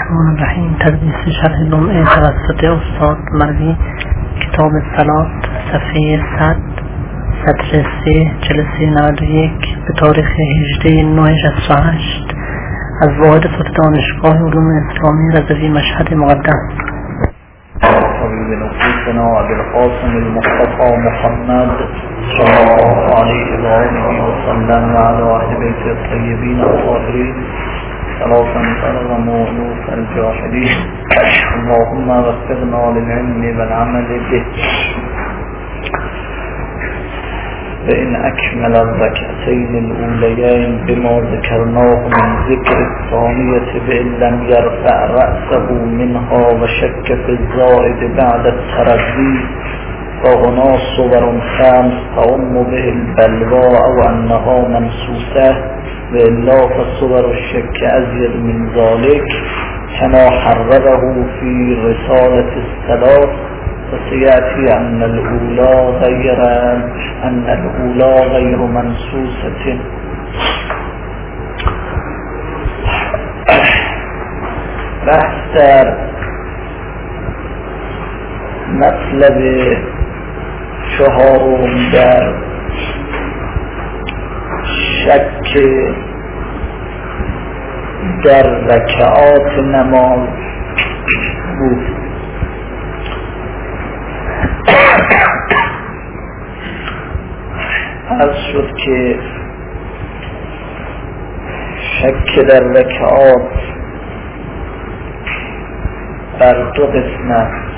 الرحمن الرحیم. تدریس شرح لمعه توسط استاد مروی، کتاب صلات، صفحه 100، سطر 3، جلسه 91 به تاریخ 18/9/68 از واحد صوت دانشگاه علوم اسلامی رضوی مشهد مقدس. حبیب نفوسنا ابوالقاسم المصطفى محمد صلی الله علیه و آله و سلم و علی اهل بیت الطیبین الطاهرین صلاة ترغم أنوف الجاحدين. اللهم وفقنا للعلم والعمل به فإن أكمل الركعتين الأوليين بما ذكرناه من ذكر الثانية بإن لم يرفع رأسه منها وشك في الزائد بعد التردي فهنا صور 5 تعم به البلوى أو أنها منسوسة وإلا فصور الشك أزيد من ذلك كما حرره في رسالة الثلاث. وسيأتي أن الأولى غير منسوسة. بحث در مطلب چهارم در شک در رکعات نماز بود. عرض شد که شک در رکعات بر دو قسم است: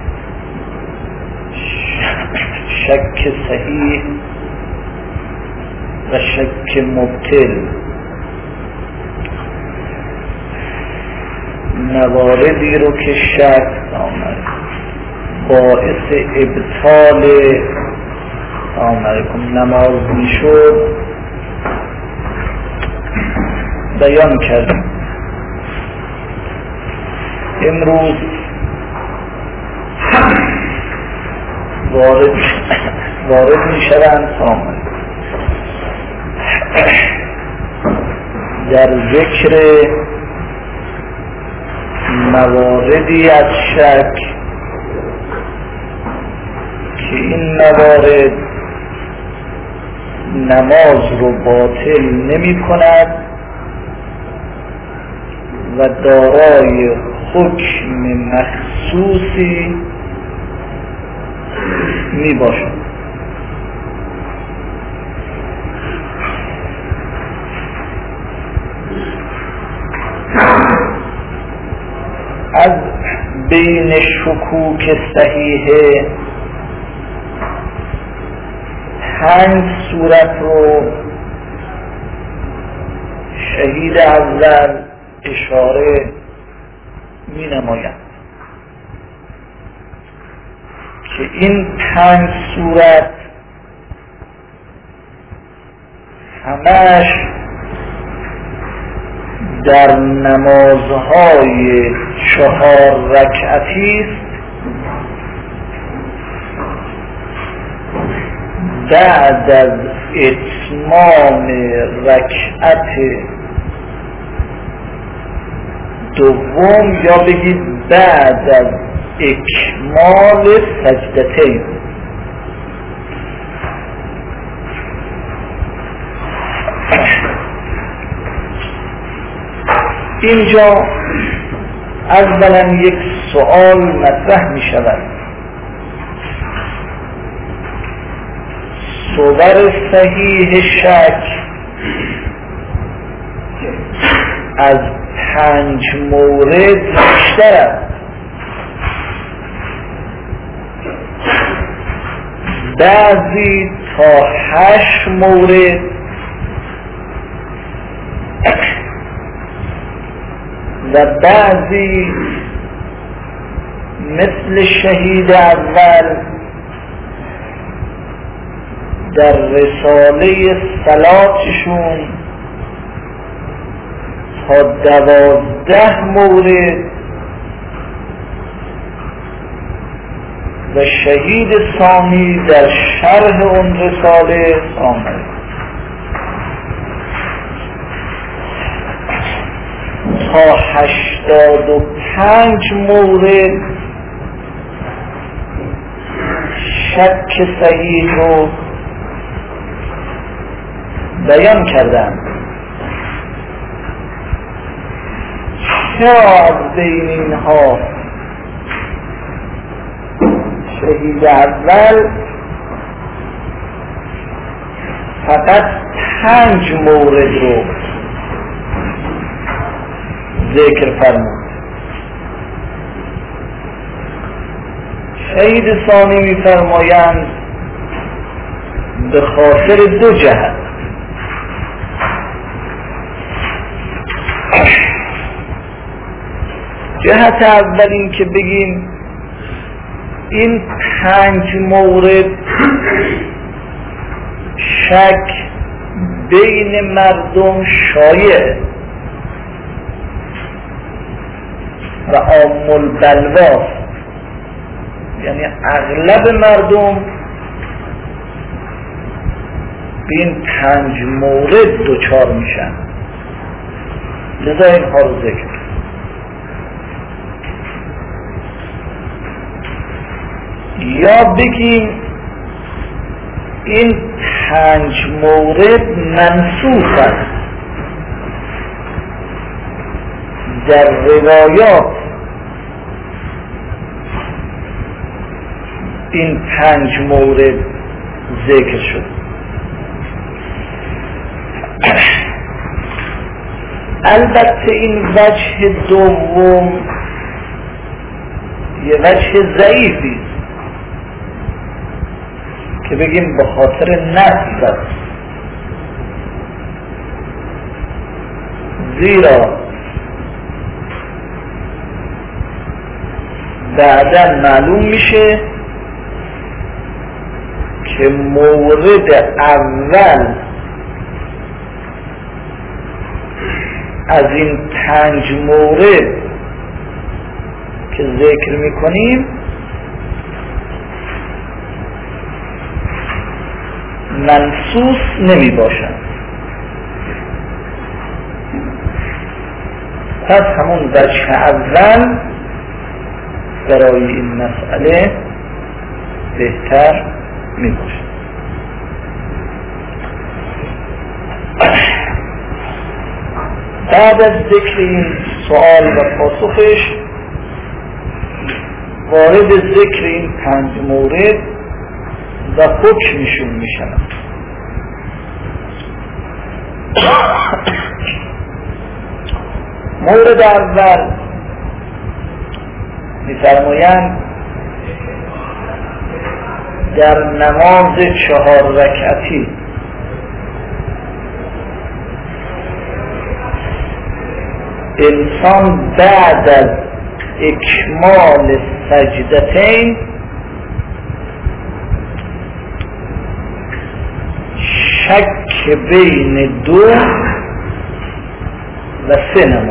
شک صحیح و شک مبطل. مواردی رو که شک باعث ابطال نماز میشد بیان کردیم. امروز وارد میشوند در ذکر مواردی از شک که این موارد نماز رو باطل نمی کند و دارای حکم مخصوصی می باشد. از بین شکوک صحیحه 5 صورت رو شهید اول اشاره می نماید که این 5 صورت همش در نمازهای 4 رکعتی است بعد از اتمام رکعت دوم، یا بگید بعد از اکمال سجدتین. اینجا اولا یک سوال مطرح می شود: صور صحیح شک از 5 مورد بیشتر است. بعضی تا 8 مورد و بعضی مثل شهید اول در رساله صلاتشون تا 12 مورد و شهید ثانی در شرح اون رساله آمد تا 85 مورد شک صحیح رو بیان کردن. چرا از بین اینها شهید اول فقط 5 مورد رو ذکر فرمود؟ شهید ثانی می فرمایند به خاطر 2 جهت. جهت اول این که بگیم این 5 مورد شک بین مردم شایع و عام البلوا، یعنی اغلب مردم به این 5 مورد دچار میشن، لذا اینها رو ذکر. یا بگیم این 5 مورد منسوخ است در روایات. این 5 مورد ذکر شد. البته این وجه دوم یه وجه ضعیفی که بگیم به خاطر نفس است، زیرا بعدا معلوم میشه که مورد اول از این 5 مورد که ذکر میکنیم منسوس نمی باشند. پس همون وجه اول برای این مسئله بهتر می باشد. بعد از ذکر این سوال و پاسخش وارد ذکر این 5 مورد و حکمشون میشن. مورد اول می‌فرمایند در نماز 4 رکعتی انسان بعد از اکمال سجدتین شک بین 2 و 3 نمود.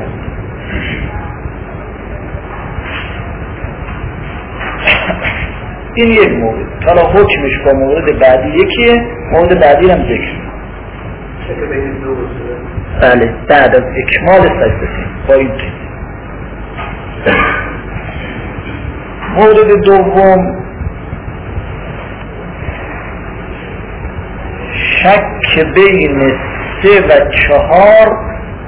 این یک مورد. حالا حکمش با مورد بعدی یکیه، مورد بعدی هم ذکر. شک بین 2 و 3. بله، بعد از اکمال سجدتین با این مورد دوم شک بین 3 و 4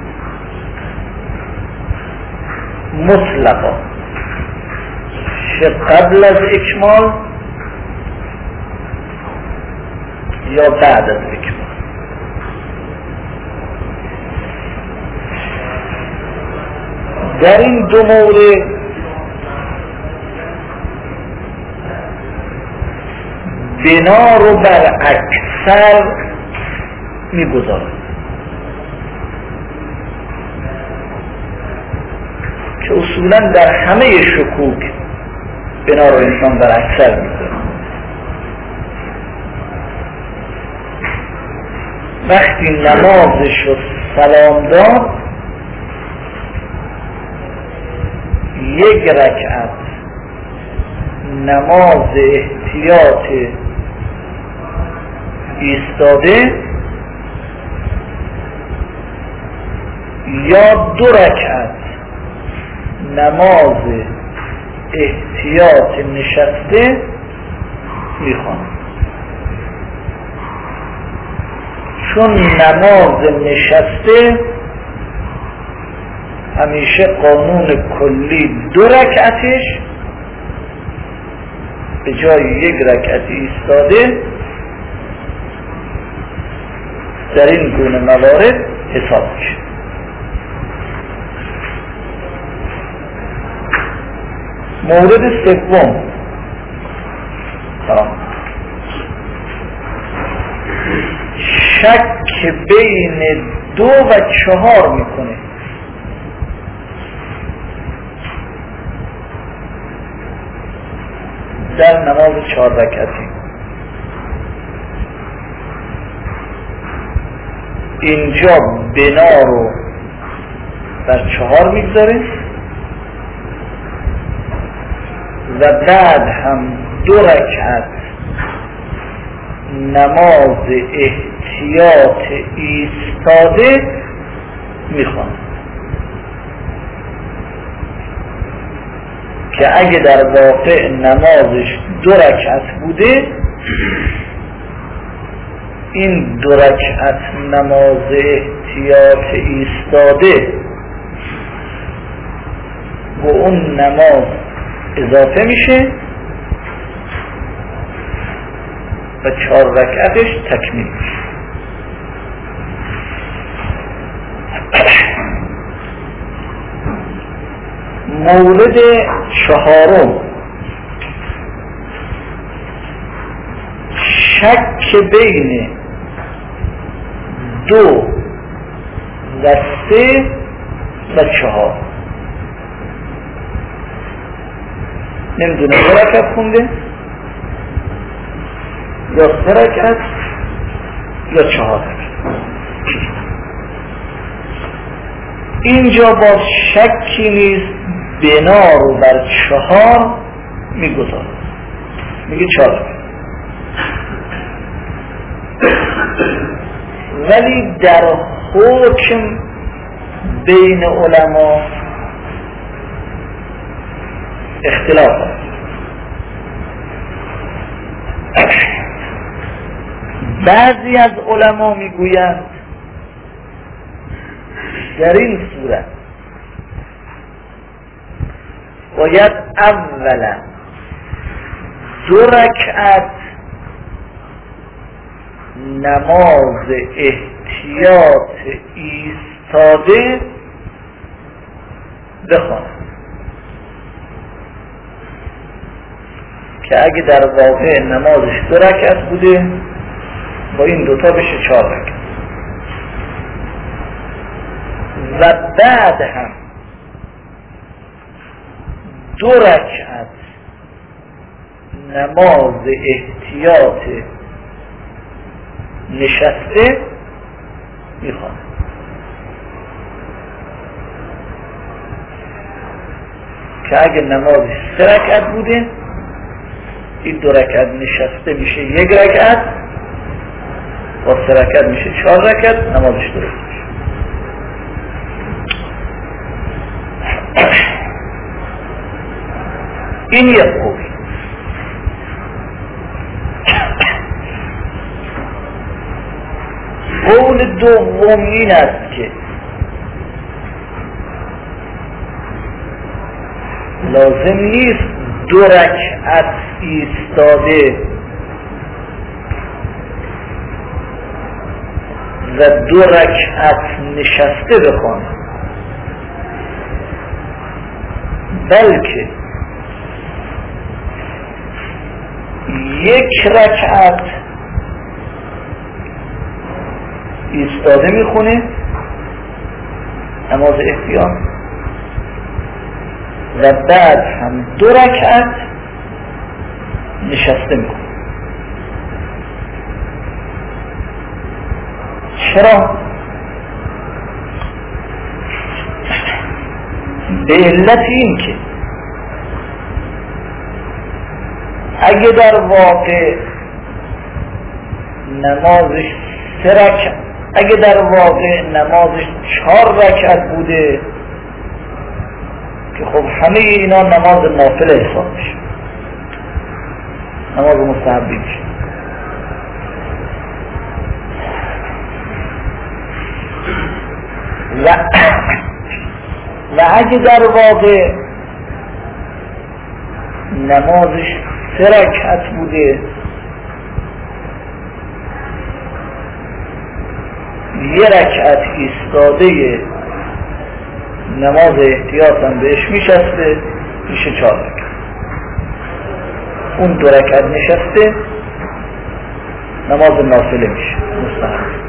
مطلقا، قبل از اکمال یا بعد از اکمال. در این 2 مورد بنا رو بر اکثر میگذارد که اصولا در همه شکوک بنا رو انسان بر اکثر میگذارد. وقتی نمازش رو سلام داد 1 رکعت نماز احتیاط ایستاده یا 2 رکعت نماز احتیاط نشسته میخوان، چون نماز نشسته همیشه قانون کلی 2 رکعتش به جای 1 رکعت ایستاده در این گونه موارد حساب میشه. مورد سوم شک بین 2 و 4 میکنه. در نماز 4 رکعتی اینجا بنا رو در 4 میگذاره و بعد هم 2 رکعت نماز احتیاط ایستاده میخوان که اگه در واقع نمازش 2 رکعت بوده، این 2 رکعت نماز احتیاط ایستاده و اون نماز اضافه میشه و 4 رکعتش تکمیل میشه. مورد 4 شک بین 2 و 3 و 4. نمیدونه 2 رکعت خونده یا 3 رکعت یا 4 رکعت. اینجا باز شکی نیست، بنا رو بر 4 میگذاره، میگه 4. ولی در حکم بین علما اختلاف هست. بعضی از علما میگویند در این صورت باید اولا 2 رکعت نماز احتیاط ایستاده بخوانند که اگه در واقع نمازش 2 رکعت بوده با این 2 تا بشه 4 رکعت و بعد هم 2 رکعت نماز احتیاط نشسته میخوان که اگه نمازش 3 رکعت بوده این 2 رکعت نشسته میشه 1 رکعت، با 3 رکعت میشه 4 رکعت، نمازش درست میشه. این یک قول. قول دوم این است که لازم نیست 2 رکعت ایستاده و 2 رکعت نشسته بخوانه، بلکه 1 رکعت ایستاده میخونه نماز احتیاط و بعد هم 2 رکعت نشسته میکنه. چرا؟ به علت این که اگه در واقع نمازش 3 رکعت، اگه در واقع نمازش 4 رکعت بوده که خب همه اینا نماز نافله حساب میشه، نماز مستحبی میشه. و اگه در واقع نمازش 3 رکعت بوده، یه رکعت ایستاده نماز احتیاط هم بهش میشسته، میشه 4 رکعت. اون 2 رکعت نشسته نماز نافله میشه، مستحب.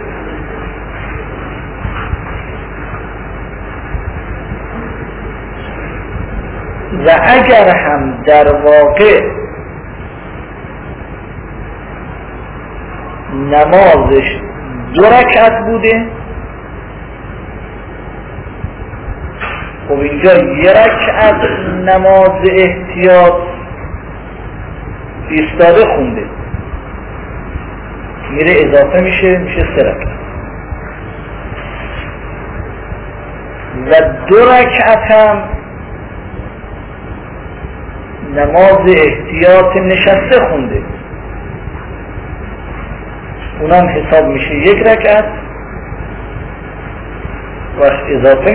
و اگر هم در واقع نمازش 2 رکعت بوده، خب اینجا 1 رکعت نماز احتیاط ایستاده خونده، میره اضافه میشه 3 رکعت. و 2 رکعت هم نماز احتیاط نشسته خونده، اونم حساب میشه 1 رکعت و اضافه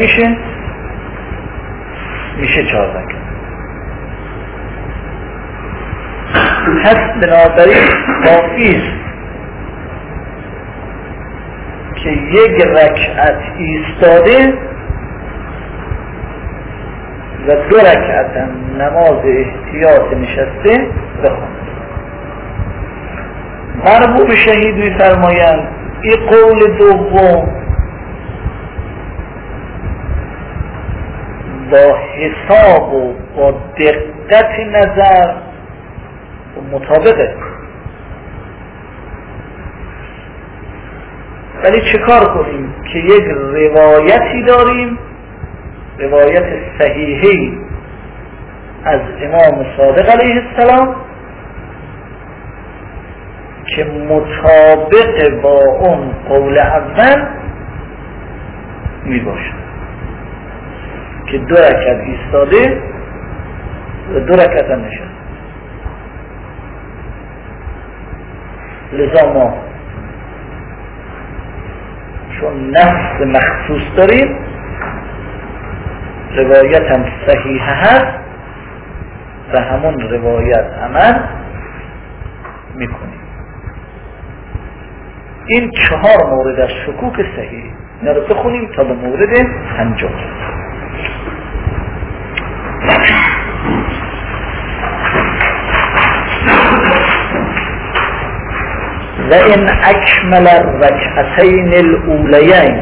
میشه 4 رکعت. پس بنابراین کافیست که 1 رکعت ایستاده و 2 رکعت هم نماز احتیاط نشسته بخونه. مرحوم شهید می‌فرمایند این قول دوم با حساب و با دقت نظر مطابقه، ولی چه کار کنیم که یک روایتی داریم، روایت صحیحی از امام صادق علیه السلام که مطابق با اون قول اول می باشه که 2 رکعت ایستاده و 2 رکعت هم نشسته. لذا ما چون نفس مخصوص داریم، روایت هم صحیح هست و همون روایت عمل میکنیم. این 4 مورد از شکوک صحیح، اینا رو بخونیم تا به مورد 5. و این اکمل الرکعتین الاولیین،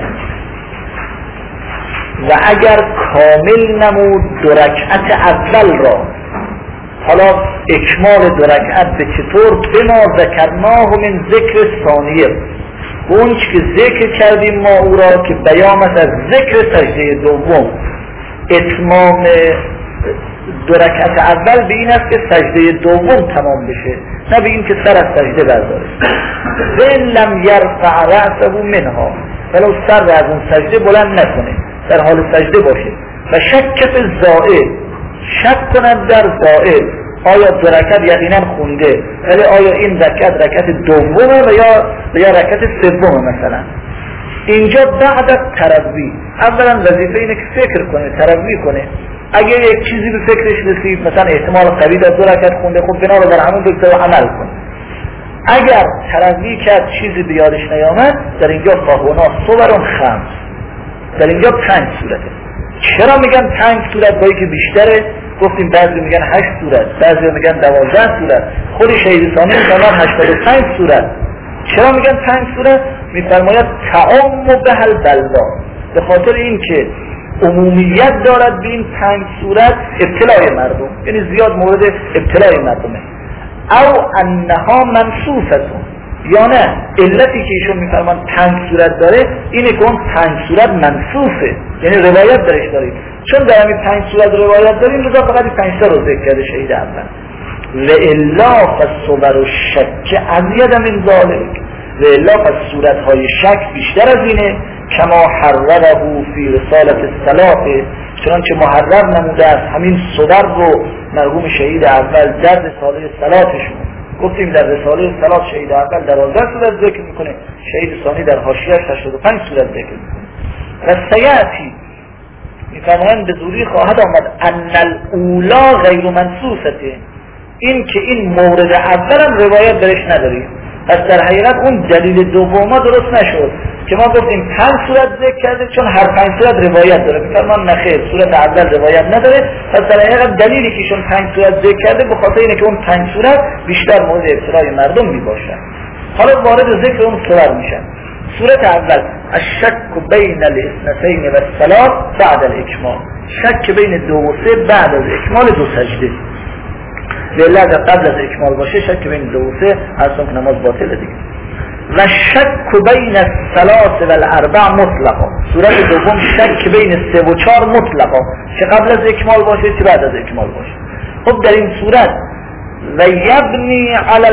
و اگر کامل نمود 2 رکعت اول را، حالا اکمال 2 رکعت به چطور؟ بما ذکرناه من ذکر ثانیه، اون که ذکر کردیم ما او را که بیانت از ذکر سجده دوم. اتمام 2 رکعت اول به این است که سجده دوم تمام بشه، نه به این که سر از سجده برداره. و ان لم یرفع رأسه منها، ولو سر از اون سجده بلند نکنه، در حال سجده باشه. و شک فی الزائد، شک کند در زائد، آیا 2 رکعت یقینا خونده ولی آیا این رکعت دومه و یا رکعت سومه مثلا. اینجا بعد تروی، اولا وظیفه اینه که فکر کنه، تروی کنه. اگه یک چیزی به فکرش رسید، مثلا احتمال قوی داره 2 رکعت خونده، خب بنا رو در همون بگذاره و عمل کنه. اگر تروی کرد چیزی به یادش نیامد، در اینجا فاهونا صورون خمس، در اینجا 5 صورته. چرا میگن 5 صورت با که بیشتره؟ گفتیم بعضی میگن 8 صورت، بعضی میگن 12 صورت، خود شهید ثانی میگن 85 صورت. چرا میگن 5 صورت؟ میفرماید تعام بهل بلوا، به خاطر این که عمومیت دارد به این 5 صورت ابتلای مردم، یعنی زیاد مورد ابتلای مردمه. او انها منصوصتون، یا نه علتی که ایشون میفرمان 5 صورت داره اینه که اون 5 صورت منصوصه، یعنی روایت درش داریم. چون در همین 5 صورت روایت داریم، لذا فقط 5 تا رو ذکر کرده شهید اول. والا فالصور الشک ازید من ذلک، والا پس صورتهای شک بیشتر از اینه. کما حرره فی رسالت الصلاة چنانچه محرر نموده است همین صور رو مرحوم شهید اول در رساله صلاتشون گفتیم. در رساله صلات شهید اول 12 صورت ذکر میکنه، شهید ثانی در حاشیه‌اش 85 صورت ذکر میکنه. و سیاتی میفرمایند به زودی خواهد آمد ان الاولا غیر منصوصته، این که این مورد اولم روایت درش نداریم، پس در حقیقت اون دلیل دوما درست نشد که ما گفتیم 5 صورت ذکر کرده چون هر 5 صورت روایت داره. میفرمان نخیر، صورت اول روایت نداره، پس در حقیقت دلیلی که ایشون 5 صورت ذکر کرده به خاطر اینه که اون 5 صورت بیشتر مورد ابتلای مردم میباشن. حالا وارد ذکر اون صور میشن. صورت اول الشک بین الاثنتین و الثلاث بعد الاکمال، شک بین 2 و 3 بعد از اکمال 2 سجده. لیلا اگر قبل از اکمال باشه شک بین 2 و 3 اصلا که نماز باطله دیگه. و شک بین الثلاث و الاربع مطلقا، صورت دوم شک بین 3 و 4 مطلقا، چه قبل از اکمال باشه چه بعد از اکمال باشه. خب در این صورت و یبنی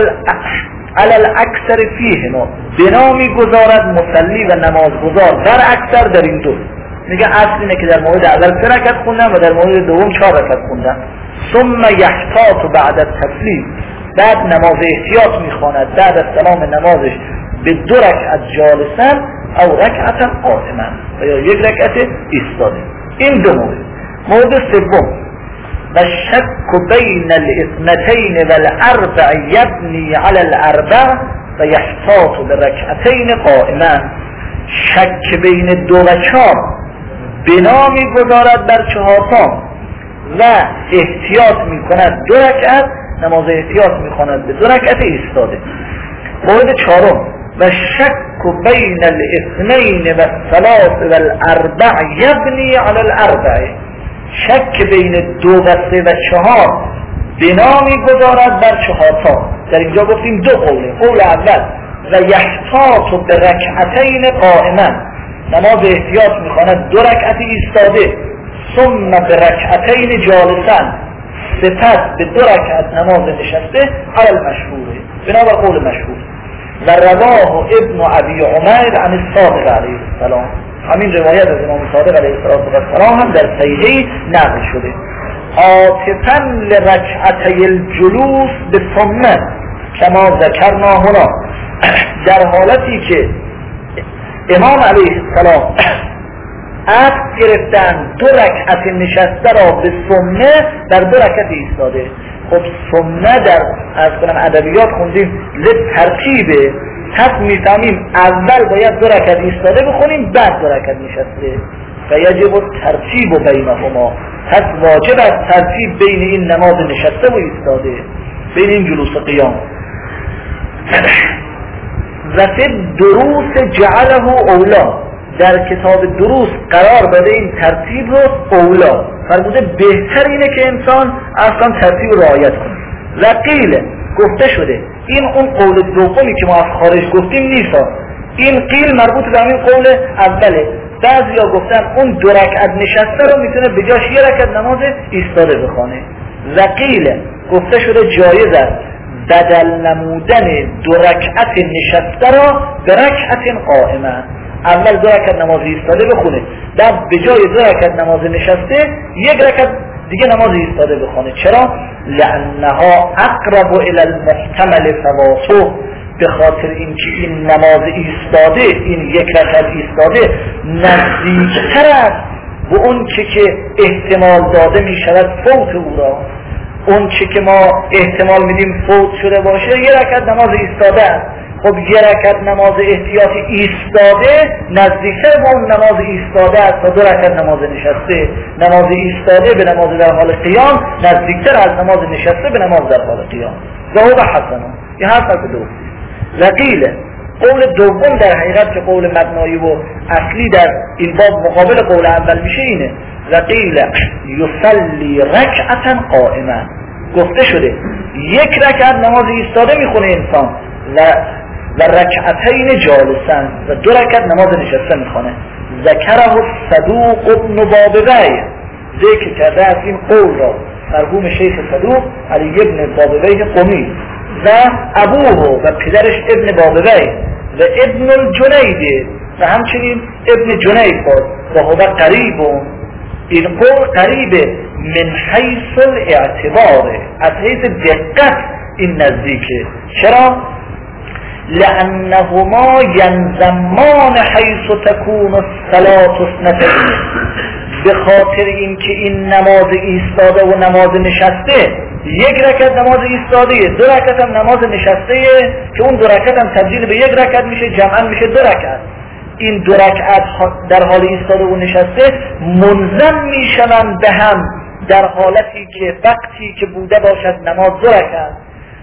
علی الاکثر فیهما، بنا میگذارد مصلی و نمازگزار در اکثر در این دو. میگه اصل اینه که در مورد اول 3 رکعت خوندن و در مورد دوم 4 رکعت خوندن. ثم یحتاط بعد التسلیم، بعد نماز احتیاط میخواند بعد از سلام نمازش به 2 رکعت جالسن او رکعتا قائما و یا 1 رکعت ایستاده. این دو مورد. مورد سوم و شک بین الاثنتین و الاربع یبنی علی الاربع و یحتاط برکعتین قائما، شک بین 2 و 4 بنا میگذارد بر 4 و احتیاط میکند 2 رکعت، نماز احتیاط میخواند به 2 رکعت ایستاده. مورد 4 و شک بین الاثنین و الثلاث و الاربع یبنی علی الاربع، شک بین 2 و 3 و 4 بنا میگذارد بر 4. در اینجا گفتیم 2 قوله. قول اول و یحتاط برکعتین قائما، نماز احتیاط میخواند 2 رکعت ایستاده، ثم برکعتین جالسن، سپس به 2 رکعت نماز نشسته، علی المشهوره، بنابر قول مشهور. و رواه ابن ابی عمر عن الصادق علیه السلام، همین روایت از امام صادق علیه السلام هم در صحیحه نقل شده. عاطفا لرکعتی الجلوس به سنت کما ذکرنا هنا، در حالتی که امام علیه السلام عقد گرفتن 2 رکعت نشسته را به سنه در 2 رکعت ایستاده. خب سنه در از کنم ادبیات خوندیم ترتیبه، پس میفهمیم اول باید 2 رکعت ایستاده بخونیم بعد 2 رکعت نشسته و یجب ترتیب بینهما، پس واجب است ترتیب بین این نماز نشسته و ایستاده، بین این جلوس و قیام. و فی دروس جعله اولا، در کتاب دروس قرار بده این ترتیب رو اولا، فرموده بهتر اینه که انسان اصلا ترتیب رو رعایت کنه. و قیل گفته شده، این اون قول دومی که ما از خارج گفتیم نیست، این قیل مربوط به همین قول اوله. بعضیا گفتن اون 2 رکعت نشسته رو میتونه به جاش 1 رکعت نماز ایستاده بخونه. و قیل گفته شده جایز است بدل نمودن 2 رکعت نشسته را به رکعت قائمه، اول 2 رکعت نماز ایستاده بخونه، بعد به جای 2 رکعت نماز نشسته 1 رکعت دیگه نماز ایستاده بخونه. چرا؟ لانها اقرب الى المحتمل فواته، به خاطر اینکه این نماز ایستاده، این 1 رکعت ایستاده نزدیکتر است به اون که احتمال داده می شود فوت او را. اون که ما احتمال میدیم فوت شده باشه 1 رکعت نماز ایستاده است. خب 1 رکعت نماز احتیاطی ایستاده نزدیکتر به اون نماز ایستاده است تا 2 رکعت نماز نشسته. نماز ایستاده به نماز در حال قیام نزدیکتر از نماز نشسته به نماز در حال قیام. ذهب حسنا، این حرف درست. وقیل قول دوم در حقیقت که قول مبنایی و اصلی در این باب مقابل قول اول میشه اینه. وقیل یصلی رکعتا قائما، گفته شده 1 رکعت نماز ایستاده میخونه انسان و رکعتین جالسن و 2 رکعت نماز نشسته میخونه. ذکره صدوق ابن بابوی، ذکر کرده از این قول را مرحوم شیخ صدوق علی ابن بابوی قمی و ابوه و پدرش ابن بابوی و ابن الجنید و همچنین ابن جنید و هو قریب این قول قریبه من حیث الاعتباره، از حیث دقت این نزدیکه. چرا؟ لأنهما ینضمان حیث تکون الصلاة اثنتین، به خاطر اینکه این نماز ایستاده و نماز نشسته، یک رکعت نماز ایستاده، دو رکعت هم نماز نشسته که اون دو رکعت هم تبدیل به یک رکعت میشه، جمعا میشه دو رکعت. این دو رکعت در حال ایستاده و نشسته منضم میشوند به هم در حالتی که وقتی که بوده باشد نماز دو رکعت.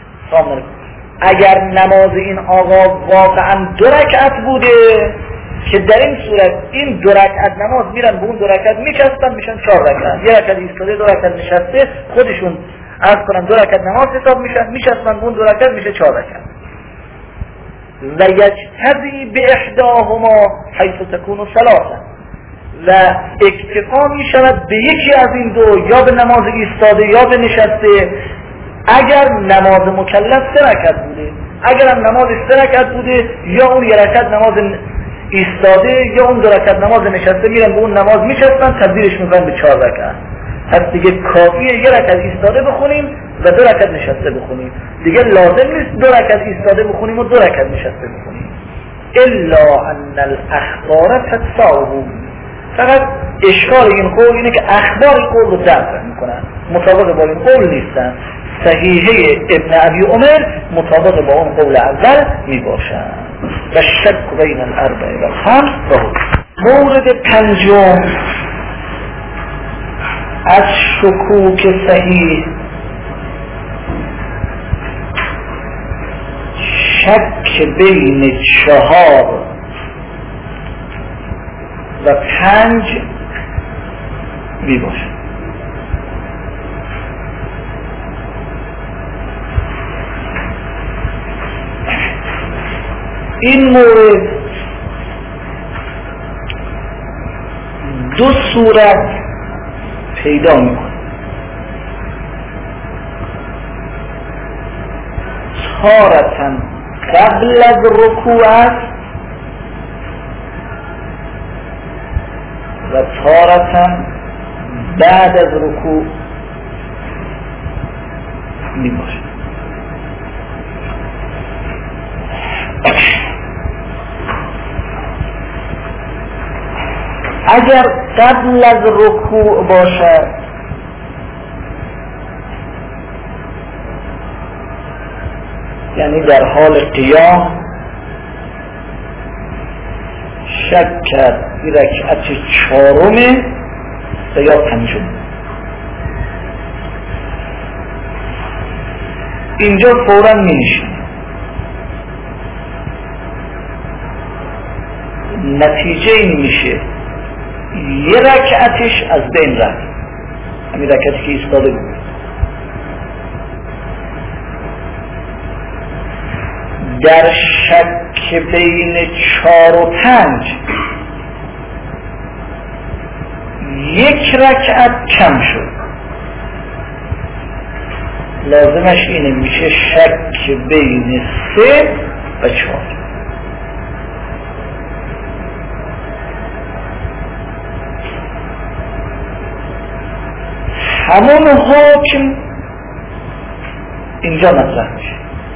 اگر نماز این آقا واقعا دو رکعت بوده که در این صورت این دو رکعت نماز میرن به اون دو رکعت میچسبن میشن 4 رکعت، یک رکعت ایستاده دو رکعت نشسته، خودشون عرض کنن دو رکعت نماز حساب میشن، میچسبن به اون دو رکعت میشه 4 رکعت. و یجتزی به احداهما حیث تکون ثلاثا، و اکتفا میشود به یکی از این دو، یا به نماز ایستاده یا به نشسته، اگر نماز مکلف 3 رکعت بوده. اگر هم نماز 3 رکعت بوده، یا اون یک رکعت نماز ایستاده یا اون 2 رکعت نماز نشسته، میرن به اون نماز میچسبن تبدیلش میکنن به 4 رکعت. پس دیگه کافیه 1 رکعت ایستاده بخونیم و 2 رکعت نشسته بخونیم، دیگه لازم نیست 2 رکعت ایستاده بخونیم و 2 رکعت نشسته بخونیم. الا ان الاخبار تدفعه، فقط اشکال این قول اینه که اخبار این قول رو دفع میکنن، مطابق با این قول نیستن. صحیحه ابن ابی عمر مطابق با اون قول اول میباشن. و شک بین الاربع و الخمس. مورد پنجم از شکوک صحیح، شک بین 4 و 5 میباشد. این مورد 2 صورت پیدا میکنه. تارة قبل از رکوع است و تارة بعد از رکوع میباشه. اگر قبل از رکوع باشد یعنی در حال قیام شک کرد این رکعت 4 و یا 5، اینجا فوراً می‌نشینه. نتیجه این میشه یه رکعتش از بین رفت، همین رکعتی که ایستاده بود. در شک بین 4 و 5 یک رکعت کم شد، لازمش اینه میشه شک بین 3 و 4. همون حکم اینجا مطرح میشه.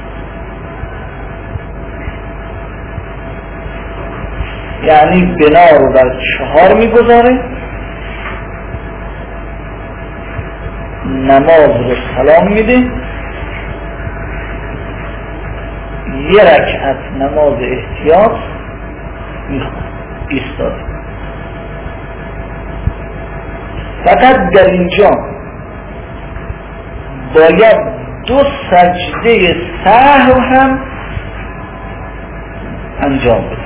یعنی بنا رو بر 4 میگذاره، نماز رو سلام میده، یه رکعت نماز احتیاط میخواد ایستاده. فقط در اینجا باید 2 سجده سهو هم انجام بده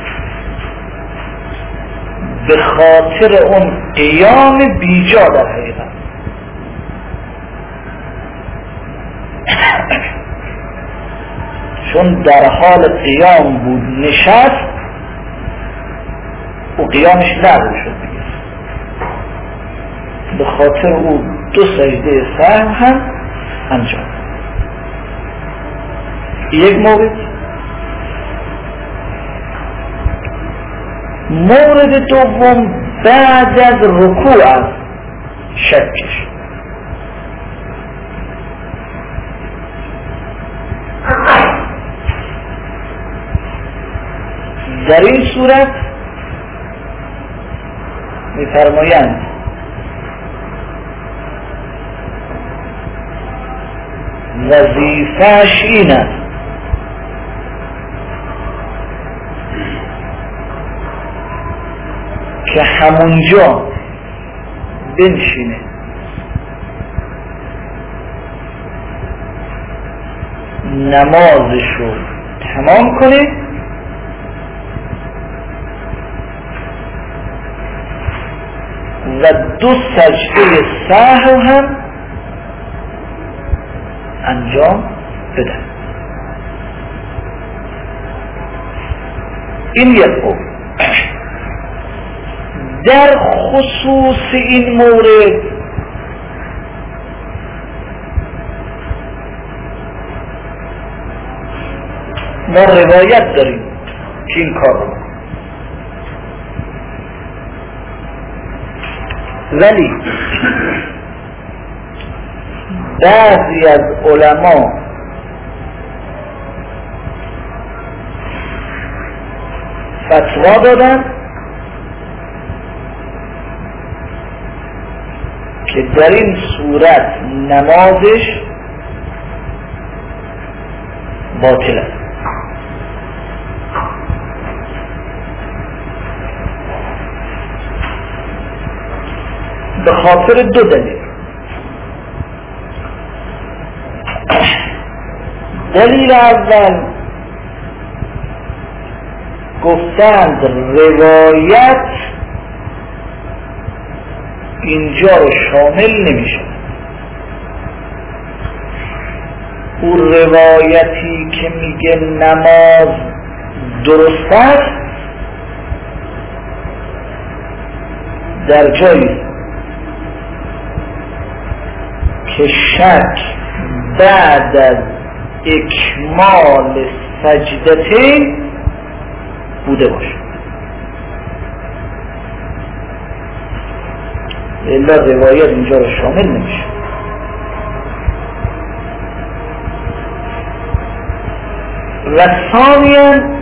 به خاطر اون قیام بیجا. در حقیقت چون در حال قیام بود نشست و قیامش لغو شد دیگه، به خاطر او 2 سجده سهو هم انجام. یک مورد. مورد دوم بعد از رکوع از شکش. در این صورت می‌فرمایند وظیفه‌اش این است که همونجا بنشینه نمازشو تمام کنه و 2 سجده سهو هم انجام بده. این یک قول. در خصوص این مورد ما روایت داریم که این کار رو، ولی بعضی از علما فتوا دادن که در این صورت نمازش باطل است. به خاطر 2 دلیل. دلیل اول گفتند روایت اینجا رو شامل نمیشه. اون روایتی که میگه نماز درست است در جایی که شک بعد از اکمال سجدتین بوده باشه، الا روایت اینجا رو شامل نمیشه. و ثانیاً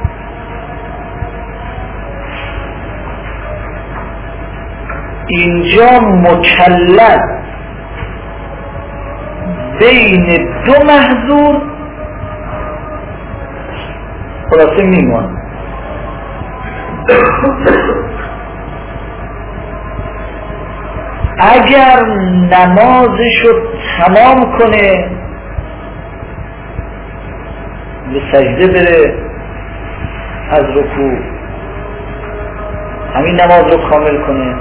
اینجا مکلف بین 2 محظور خلاصه میمونه. اگر نمازشو تمام کنه به سجده بره از رکوع، همین نماز رو کامل کنه،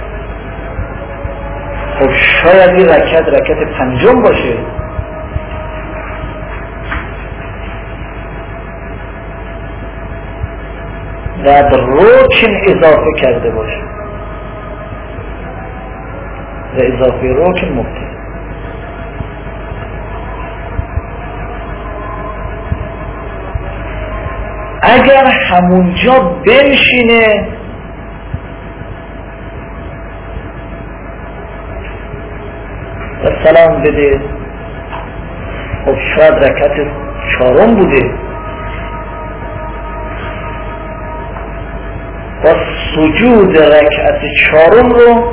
خب شاید این رکعت 5 باشه، بعد رکن اضافه کرده باشه و اضافه رکن مبتل. اگر همونجا بنشینه و سلام بده، خب شاید رکعت 4 بوده، با سجود رکعت 4 رو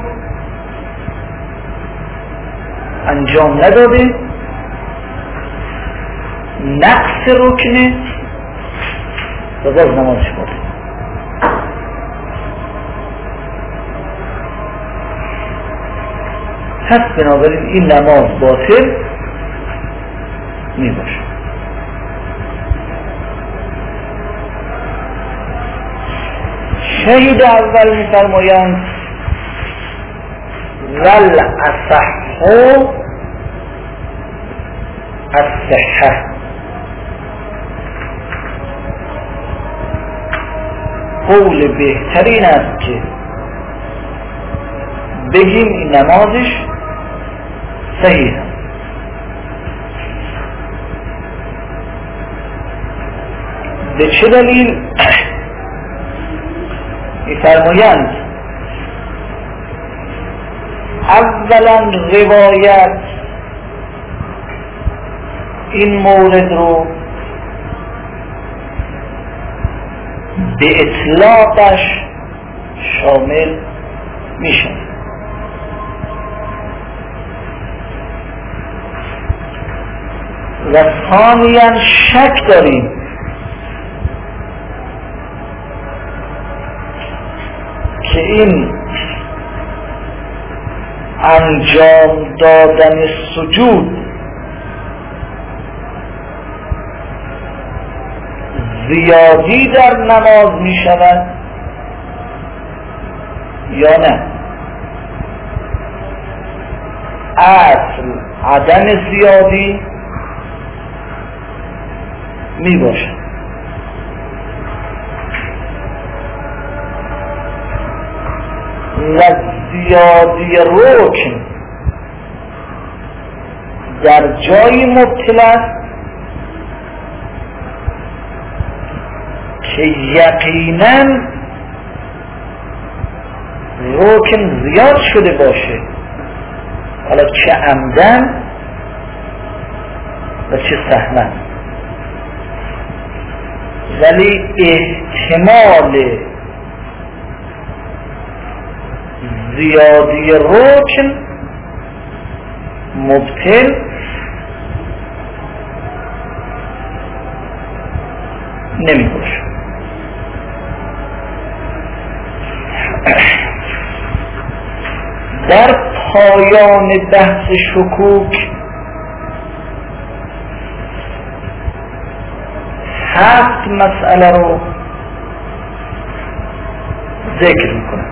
انجام نداده، نقص رکنه و باز نمازش باطل. پس بنابراین این نماز باطل می باشه. شهید اول می فرمایند ول اصحو الصحه، قول بهترین است که بگیم این نمازش صحیح است. به چه دلیل؟ می‌فرمایند اولا روایت این مورد رو به اطلاقش شامل میشه و ثانیاً شک داریم که این انجام دادن سجود زیادی در نماز می شود یا نه. اصل عدم زیادی می باشد. و زیادی رکن در جایی مبتلا است که یقیناً رکن زیاد شده باشه، حالا چه عمدن و چه سهواً، ولی احتمال زیادی رکن مبتل نمی باشه. در پایان بحث شکوک 7 مسئله رو ذکر میکنم.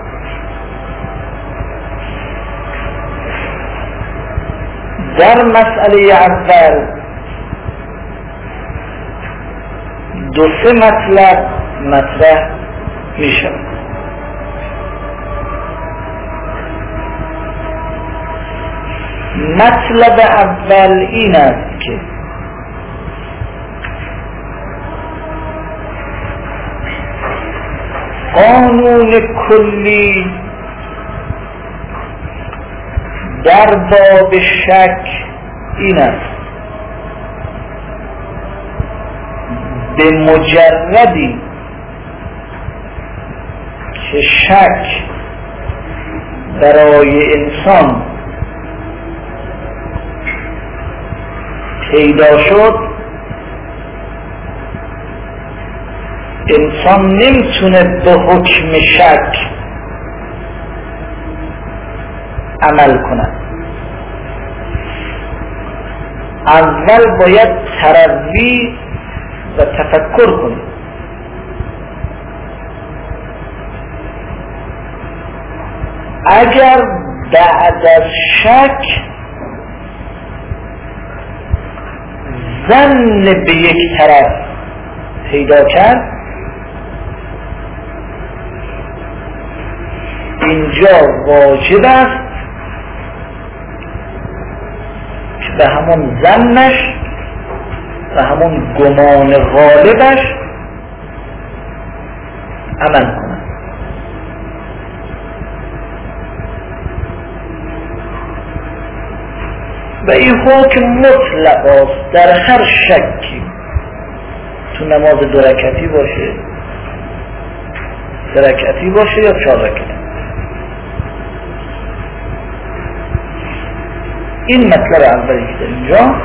در مسئله اول 2-3 مطلب مطرح میشه. مطلب اول این است که قانون کلی در باب شک این است: به مجردی که شک برای انسان پیدا شد، انسان نمیتونه به حکم شک عمل کنه. اول باید تروی و تفکر کنه. اگر بعد از شک ظن به یک طرف پیدا کرد، اینجا واجب است که به همون ظنش و همون گمان غالبش عمل کنه. و این حکم مطلق است در هر شکی، تو نماز 2 رکعتی باشه، 3 رکعتی باشه یا 4 رکعتی. این مطلب اولی که در اینجا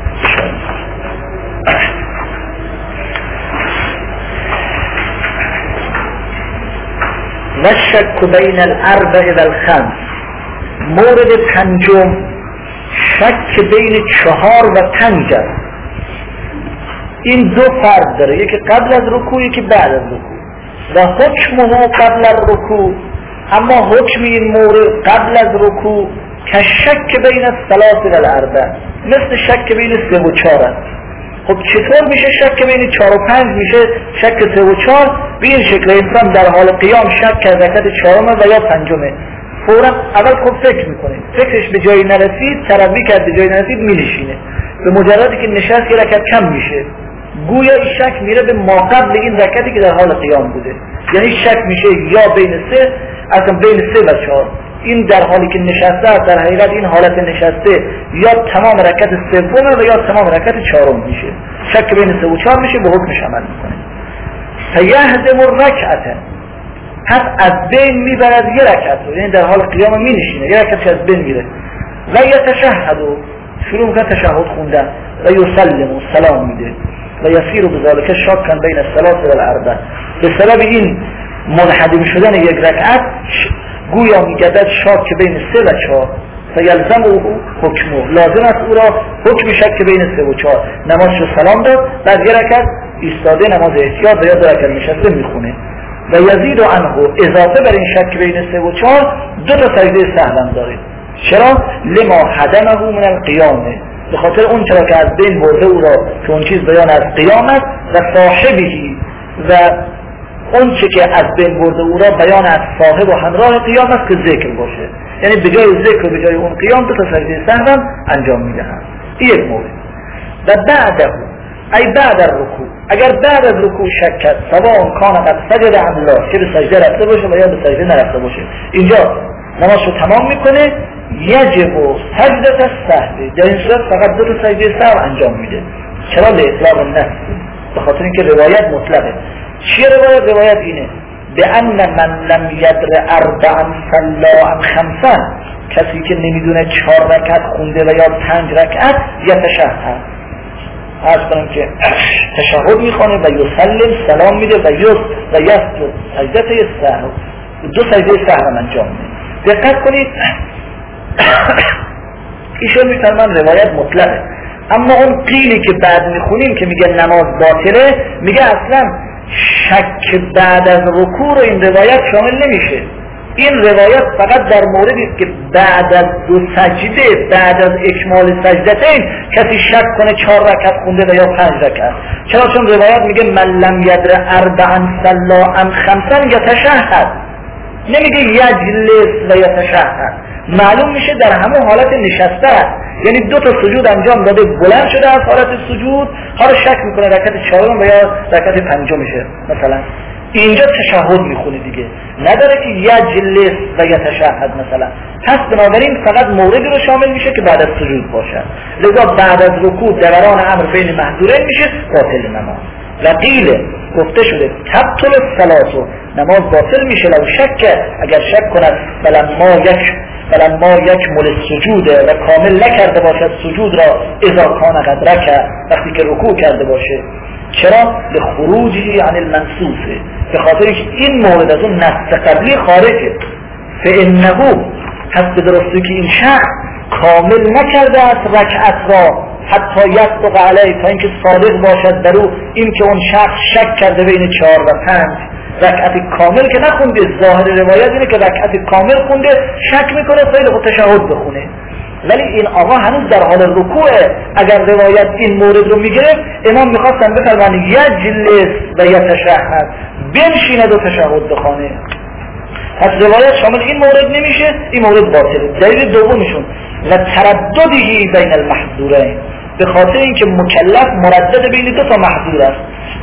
و شک بین الاربع و الخمس. مورد پنجم شک بین 4 و 5 است. این 2 فرق داره، یکی قبل از رکوع یکی بعد از رکوع. و حکمه قبل الرکوع، اما حکم این مورد قبل از رکوع که شک بین الثلاث و الاربع، مثل شک بین 3 و 4 است. خب چطور میشه شک بین 4 و 5 میشه شک 3 و 4؟ به این شکل انسان در حال قیام شک کرد رکعت 4 و یا 5، فورا اول خب فکر میکنه، فکرش به جایی نرسید، تروی کرد به جایی نرسید، میشینه. به مجردی که نشست یه رکعت کم میشه، گویا این شک میره به ما قبل این رکعتی که در حال قیام بوده. یعنی شک میشه یا بین 3، اصلا بین 3 و 4، این در حالی که نشسته است در حقیقت این حالت نشسته یا تمام رکعت سوم و یا تمام رکعت چهارم میشه، شک بین 3 و 4 میشه، به حکمش عمل میکنه. فیهدم الرکعه، پس از بین میبرد یه رکعت رو، یعنی در حال قیام می نشینه، یه رکعت از بین میره و یتشهد و شروع میکنه تشهد خوندن و یسلم و سلام میده و یسیر بذالک شاکا بین الثلاث و الاربع. به سبب این منحدم شدن یک رکعت گویا میگردد شاک بین 3 و 4 فیلزم او حکمه، لازم است او را حکم شک بین 3 و 4. نمازشو سلام داد، بعد یه رکعت ایستاده نماز احتیاط و یا 2 رکعت نشسته میخونه و یزید عنه، اضافه بر این شک بین 3 و 4 2 تا سجده سهو داره. چرا؟ لما حدمه من القیامه، به خاطر اون چرا که از بین برده او را که اون چیز بیان از قیامت و صاحبی و اون چه که از بین برده او را بیان از صاحب و همراه قیام است که ذکر باشه، یعنی به جای ذکر و به جای اون قیام 2 تا سجده سهو انجام میدهند. این یک مورد. و بعده ای بعد الرکوع، اگر بعد از رکوع شک کرد سواء کان قد سجد ام لا، چه به سجده رفته باشه و یا به سجده نرفته باشه، اینجا نمازشو تمام میکنه. یجب سجده السهو، در این صورت فقط 2 تا سجده سهو انجام میده. چرا؟ لاطلاق النص، به خاطر اینکه روایت مطلقه. چیه روایت؟ روایت اینه به ان من لم یدر 4 صلا 5، کسی که نمیدونه 4 رکعت خونده و یا 5 رکعت یتشهد، عرض کنم که تشهد میخونه و یسلم سلام میده و یسجد سجده سهو، 2 سجده سهو انجام میده. دقت کنید ایشون میفرمان روایت مطلقه، اما اون قیلی که بعد میخونیم که میگه نماز باطله، میگه اصلا شک بعد از رکوع رو این روایت شامل نمیشه. این روایت فقط در موردی است که بعد از 2 سجده، بعد از اکمال سجدتین کسی شک کنه 4 رکعت خونده و یا 5 رکعت. چرا؟ چون روایت میگه من لم یدر 4 صلا ام 5 یتشهد، نمیگه یجلس و یتشهد. معلوم میشه در همون حالت نشسته است، یعنی 2 تا سجود انجام داده، بلند شده از حالت سجود، حالا شک میکنه رکعت 4 و یا رکعت 5 میشه مثلا، اینجا تشهد میخونه دیگه، نداره که یجلس و یتشهد مثلا. پس بنابراین فقط موردی رو شامل میشه که بعد از سجود باشه، لذا بعد از رکوع دوران امر بین محذورین میشه باطل نماز. و قیل گفته شده تبطل الصلاة، نماز باطل میشه لو شک، اگر شک کند فلما یکمل السجود و کامل نکرده باشد سجود را اذا کان قد رکع، وقتی که رکوع کرده باشه. چرا؟ لخروجی عن المنصوصه، به خاطر این مورد از اون نص قبلی خارجه. فانه، پس به درستی که این شخص کامل نکرده است رکعت را حتی یصدق علیه، تا اینکه صادق باشد در او این که اون شخص شک کرده بین 4 و 5 رکعت کامل که نخونده. ظاهر روایت اینه که رکعت کامل خونده، شک میکنه خیلی خود تشهد بخونه، ولی این آقا هنوز در حال رکوعه. اگر روایت این مورد رو میگرفت امام میخواستن بفرمانه یجلس و یتشهد، بنشیند و تشهد بخونه. پس روایت شامل این مورد نمیشه، این مورد باطله. دلیل دومشون و ترددی بین المحظورین، به خاطر اینکه مکلف مردد بین 2 تا محظور است.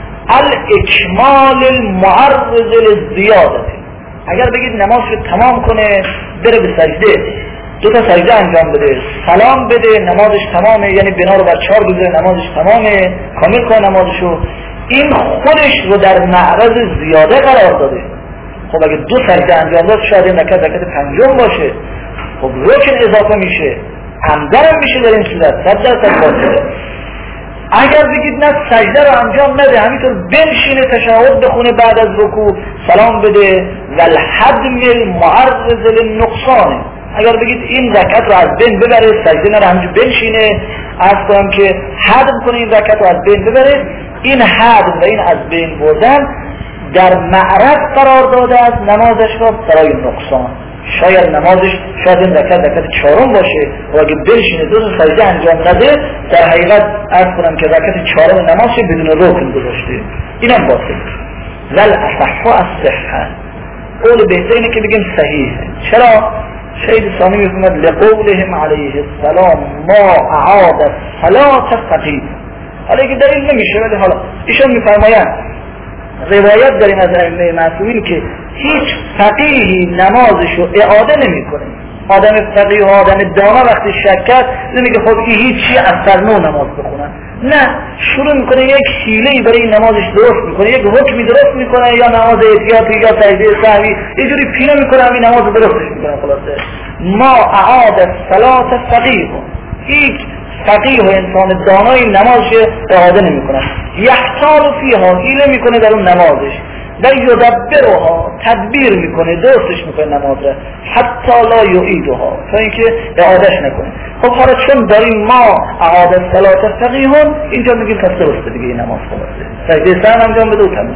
الاکمال المعرض للزیاده، اگر بگید نماز رو تمام کنه بره به سجده، 2 تا سجده انجام بده، سلام بده، نمازش تمامه، یعنی بنا رو بر 4 بذاره نمازش تمامه، کامل کنه نمازشو، این خودش رو در معرض زیاده قرار داده. خب اگه 2 سجده انجام داد شاید این رکعت 5 باشه، خب رکن اضافه میشه، عمدن میشه در این صورت 100% باطله. اگر بگید نه سجده رو انجام نده، همینطور بنشینه تشهد بخونه، بعد از رکوع سلام بده، والحدم المعرض للنقصان، اگر بگید این رکعت رو از بین ببره، سجده نره همینجور بنشینه، عرض کنم که حدم کنه این رکعت رو از بین ببره، این حدم و این از بین بردن در معرض قرار داده از نمازش رو برای نقصان. شاید نمازش شاید این رکعت 4 باشه و اگه بنشینه 2 تا سجده انجام نده، در حقیقت عرض کنم که رکعت 4 نمازش بدون رکن گذاشته، اینم باطل. ول اصح الصحه، قول بهترینه که بگیم صحیحه. چرا؟ شهید ثانی میفرماد لقولهم علیه السلام ما اعاد الصلاة فقید. حالا که دلیل نمیشه، ولی حالا ایشون میفرمایند روایت داریم از ائمه معصومین که هیچ فقیهی نمازشو اعاده نمیکنه. آدم فقیه و آدم دانا وقتی شک کرد نمیگه خب این هیچی از سر نو نماز بخونن، نه، شروع میکنه یک حیله‌ای برای این نمازش درست میکنه، یک حکمی درست میکنه، یا نماز احتیاطی یا سجده سهوی یه جوری پیله میکنه همین نماز درستش میکنه. خلاصه ما اعاد الصلاة فقیه، هیچ فقیه و انسان دانای نمازش اعاده نمیکنه. یحتال فیها، حیله میکنه در اون نمازش، و یدبرها، تدبیر میکنه، درستش میکنه نماز را، حتی لا یعیدها، تا اینکه اعادهش نکنه. خب حالا چون داریم ما اعاده الصلاة فقیهون، اینجا میگیم پس درسته دیگه این نماز خلاصه، سجده سهو انجام بده و تمام.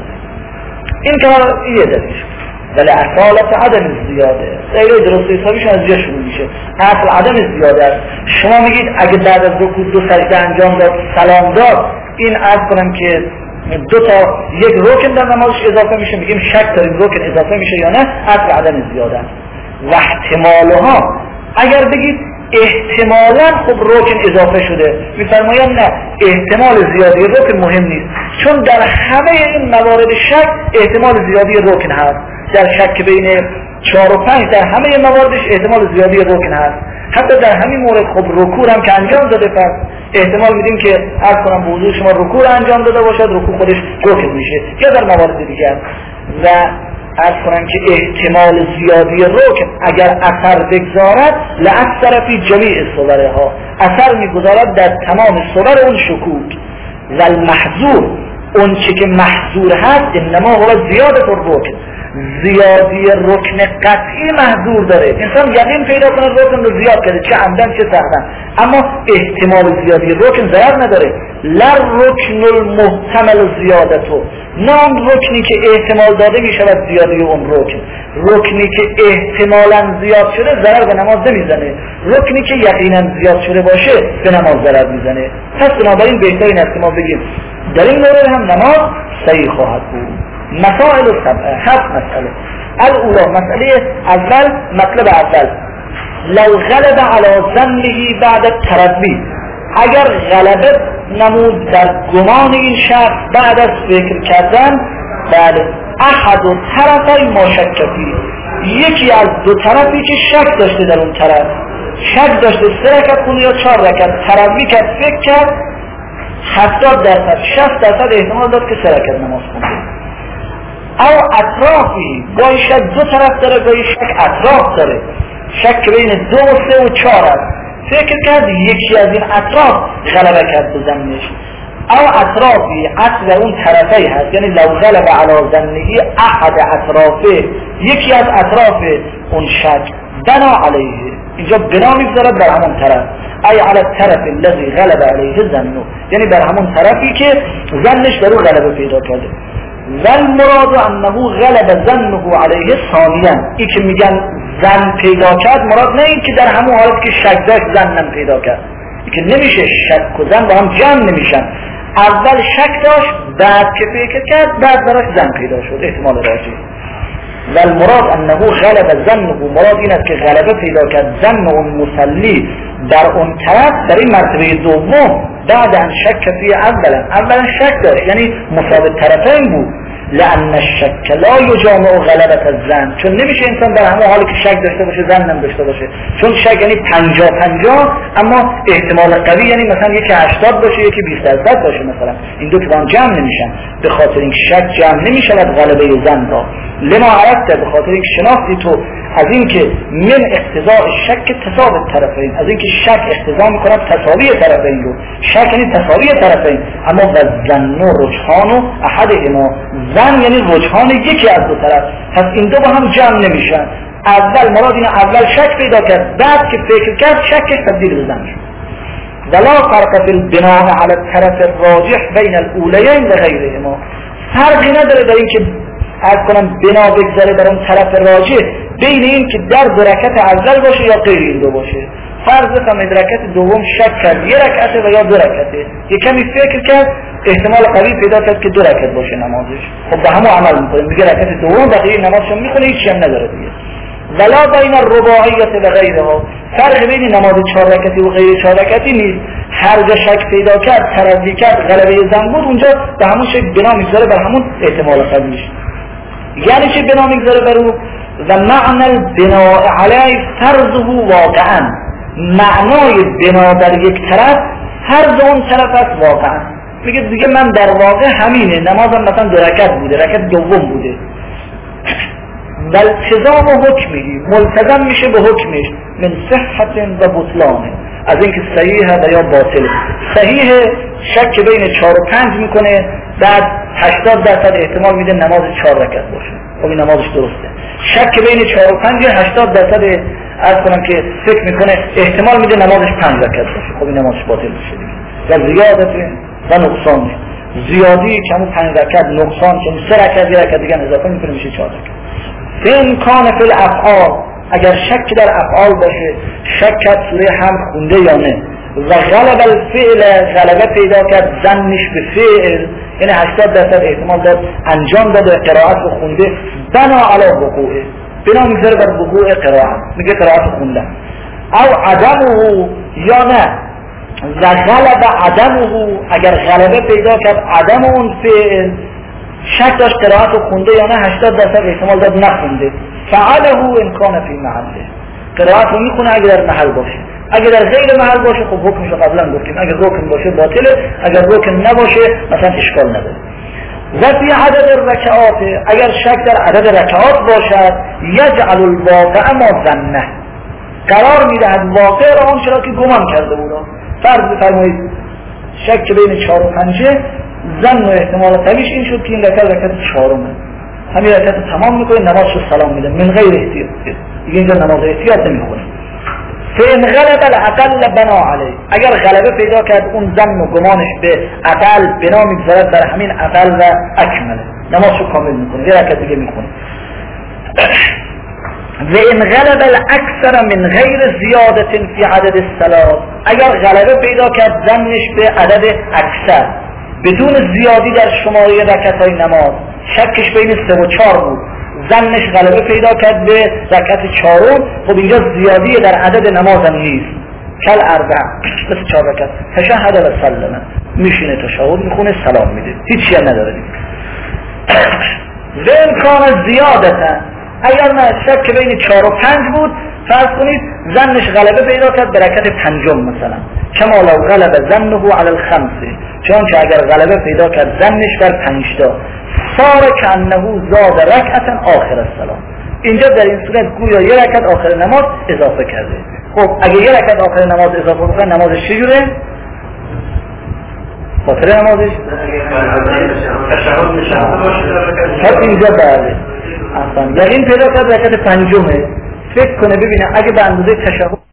این که یه دلیلش. ولی اصالت عدم زیاده، غیر درست حسابیش از جا شروع میشه. اصل عدم زیاده است. شما میگید اگه بعد از رکوع 2 سجده انجام داد سلام داد، این عرض کنم که 2 تا یک رکن در نمازش اضافه میشه، میگیم شک داریم رکن اضافه میشه یا نه، اصل عدم زیاده است. و احتمالها اگر بگید احتمالاً خب رکن اضافه شده، میفرمایم نه، احتمال زیادی رکن مهم نیست، چون در همه این موارد شک احتمال زیادی رکن هست. در شک بین 4 و 5 در همه مواردش احتمال زیادی رکن هست. حتی در همین مورد خب رکوع هم که انجام داده، پس احتمال میدیم که عرض کنم به حضور شما رکوع انجام داده باشد، رکوع خودش رکن میشه، یا در موارد دیگر. و عرض کنم که احتمال زیادی رکن اگر اثر بگذارد لأثر فی جمیع صورها، اثر میگذارد در تمام صور اون شکوک. و المحظور، اون چی که محظور هست، انما هو زیادت الرکن، زیادی رکن قطعی محظور داره. انسان یقین پیدا کنه رکن رو زیاد کرده، چه عمدن چه سهوا، اما احتمال زیادی رکن ضرر نداره. لا رکن المحتمل زیادتو، نه اون رکنی که احتمال داده می شود زیادی اون رکن، رکنی که احتمالاً زیاد شده ضرر به نماز نمیزنه، رکنی که یقینا زیاد شده باشه به نماز ضرر میزنه. پس بنابراین بهترین است که ما بگیم در این مورد هم نماز صحیح خواهد بود. مسائل 7 مسئله. الاولا، مسئله اول، مطلب اول، لو غلب على ظنه بعد التردی، اگر غلبه نمود در گمان این شخص بعد از فکر کردن، بعد احد و طرفی ما شک فیه، یکی از 2 طرفی که شک داشته در اون طرف، شک داشته 3 رکعت خونده یا 4 رکعت، تردی کرد، فکر کرد، 70% 60% احتمال داد که 3 رکعت نماز خونده. او اطرافی، گاهی شک 2 طرف داره، گاهی شک اطراف داره، شک بین 2 و 3 و 4 است، فکر کرد یکی از این اطراف غلبه کرد به ظنش. او اطرافی، اصل اون طرفی هست، یعنی لو غلب علی ظنه احد اطرافه، یکی از اطراف اون شک، بنا علیه، اینجا بنا میگذارد بر همون طرف، ای علی الطرف الذی غلب علیه ظنه، یعنی بر همون طرفی که ظنش در اون غلبه پیدا کرده. والمراد انه غلب ظنه علیه ثانیا، این که میگن ظن پیدا کرد، مراد نه این که در همون حالت که شک داشت ظن پیدا کرد، این که نمیشه، شک و ظن با هم جمع نمیشن. اول شک داشت، بعد که فکر کرد، بعد براش ظن پیدا شد، احتمال راجح. والمراد انه غلب ظنه، مراد این است که غلبه پیدا کرد ظن اون مصلی در اون طرف، در این مرتبه دوم، بعد ان شک فی اولا شک داشت، یعنی مساوی طرفین بود. لأن الشک لا یجامع غلبت الظن، چون نمیشه انسان در همه حالی که شک داشته باشه ظن هم داشته باشه، چون شک یعنی 50-50، اما احتمال قوی یعنی مثلا یکی 80 باشه یکی 20% باشه، مثلا این 2 تا جمع نمیشن، به خاطر اینکه شک جمع نمیشود غلبه ظن را. لما عرفت، به خاطر اینکه شناختی تو از اینکه من اقتضاء شک تساوی الطرفین، از اینکه شک اقتضا میکند تساوی طرفین رو، شک یعنی تساوی طرفین، اما ظن و رجحان احدهما، ظن یعنی رجحان یکی از 2 طرف، پس این 2 با هم جمع نمیشن. اول مراد این اول شک پیدا کرد، بعد که فکر کرد شکش تبدیل به ظن شد. ولا فرق فی البناء علی الطرف الراجح بین الاولیین و غیرهما، فرقی نداره در اینکه از کنم بنا بگذاره بر اون طرف راجح بین این که در 2 رکعت اول باشه یا غیر این 2 باشه. فرض کنید رکعت دوم شک کرد 1 رکعته و یا 2 رکعته، یک کمی فکر کرد، احتمال قوی پیدا کرد که 2 رکعت باشه نمازش، خب به همون عمل میکنه، میگه رکعت دوم بقیه نمازش میخونه، هیچی هم نداره دیگه. ولا بین الرباعیت و غیرها، فرق بین نماز 4 رکعتی و غیر 4 رکعتی نیست. هر جا شک پیدا کرد، تردید کرد، غلبه ظن بود، اونجا به همون شکل بنا میذاره بر همون احتمال قویش. یعنی چه بنا میگذاره بر او؟ و معنی البناء علیه فرضه واقعا، معنای بنا در یک طرف فرض اون طرف است واقعا. میگه دیگه من در واقع همینه، نمازم مثلا 2 رکعت بوده، رکعت دوم بوده، والتزام حکمی ملتزم میشه به حکمش من صحت و بطلانه، از اینکه صحیحه و یا باطله. صحیحه شک بین 4 و 5 میکنه، بعد 80% احتمال میده نماز 4 رکعت باشه، خب این نمازش درسته. شک بین 4 و 5 80% از کنم که فکر میکنه احتمال میده نمازش 5 رکعت باشه، خب این نمازش باطل میشه دیگه. و زیادت و نقصان، زیادی کمو 5 رکعت، نقصان کمو 3 رکعت، 1 رکعت دیگه اضافه میکنه میشه 4 رکعت. فین کان فی الافعال، اگر شک در افعال باشه، شک سوره حمد خونده یا نه، و غلب الفعل، غلبه پیدا کرد ظنش به فعل، یعنی 80% احتمال داد انجام داد قرائت رو خونده، بنا علی وقوعه، بنا میذاره بر وقوع قرائت، میگه قرائت خوندن. او عدمه یا نه، و غلب عدمه، اگر غلبه پیدا کرد عدم اون فعل، شک داشت قرائت رو خونده یا نه، 80% احتمال داد نخونده، فعله امکان فی محله، قرائت رو میخونه اگر در محل باشه. اگر در غیر محل باشه خب حکمش رو قبلا گفتیم، اگر رکن باشه باطله، اگر رکن نباشه مثلا اشکال نداره. و فی عدد الرکعات، اگر شک در عدد رکعات باشد، یجعل الواقع ما ظنه، قرار میدهد واقع را آنچه را که گمان کرده بود. فرض بفرمایید شک بین 4 و 5، ظن و احتمال قویش این شد که این رکعت 4ه، همین رکعت تمام میکنه، نمازش سلام میده من غیر احتیاط، دیگه اینجا نماز احتیاط نمیکنه. فإن غلب العقل بنا علیه، اگر غلبه پیدا کرد اون ظن و گمانش به عقل، بنا میگذارد بر همین عقل و اکمله، نمازشو کامل میکنه، یه رکعت دیگه میکنه. و ان غلب الاکثر من غیر زیادت فی عدد الصلات، اگر غلبه پیدا کرد ظنش به عدد اکثر بدون زیادی در شماره رکعت‌های نماز، شکش بین 3 و 4 بود، ظنش غلبه پیدا کرد به رکعت 4، خب اینجا زیادی در عدد نماز هم نیست، کل اربع، بس 4 رکعت، تشهد و سلمه، میشینه تشهد میخونه سلام میده، هیچی هم نداره دیگه. و امکان زیادتن، اگر نه شک بین 4 و 5 بود، فرض کنید ظنش غلبه پیدا کرد به رکعت 5 مثلا، کما لو غلب ظنه علی الخمس، چون که اگر غلبه پیدا کرد ظنش بر 5 تا، صار کانه زاد رکعتا آخر الصلاه، اینجا در این صورت گویا یه رکعت آخر نماز اضافه کرده. خب اگه یه رکعت آخر نماز اضافه بکنه نمازش چجوره؟ باطل نمازش؟ خب اینجا بله اصلا یقین پیدا کرد رکعت 5، فکر کنه ببینه اگه به اندازه تشهد